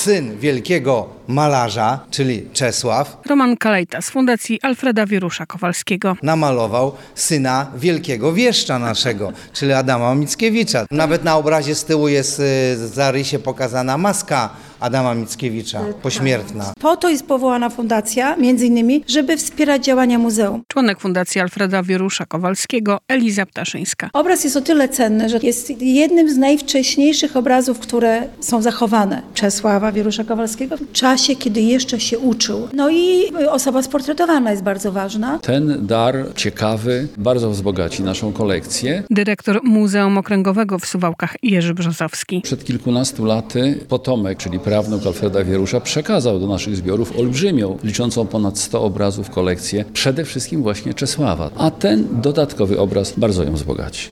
syn wielkiego malarza, czyli Czesław, Roman Kalejta z Fundacji Alfreda Wierusza-Kowalskiego. namalował syna wielkiego wieszcza naszego, czyli Adama Mickiewicza. Nawet na obrazie z tyłu jest w zarysie pokazana maska Adama Mickiewicza, pośmiertna. Po to jest powołana fundacja, między innymi, żeby wspierać działania muzeum. Członek Fundacji Alfreda Wierusza-Kowalskiego Eliza Ptaszyńska. Obraz jest o tyle cenny, że jest jednym z najwcześniejszych obrazów, które są zachowane Czesława Wierusza-Kowalskiego w czasie, kiedy jeszcze się uczył. No i osoba sportretowana jest bardzo ważna. Ten dar ciekawy bardzo wzbogaci naszą kolekcję. Dyrektor Muzeum Okręgowego w Suwałkach Jerzy Brzozowski. Przed kilkunastu laty potomek, czyli prawnuk Alfreda Wierusza, przekazał do naszych zbiorów olbrzymią, liczącą ponad 100 obrazów kolekcję, przede wszystkim właśnie Czesława. A ten dodatkowy obraz bardzo ją wzbogaci.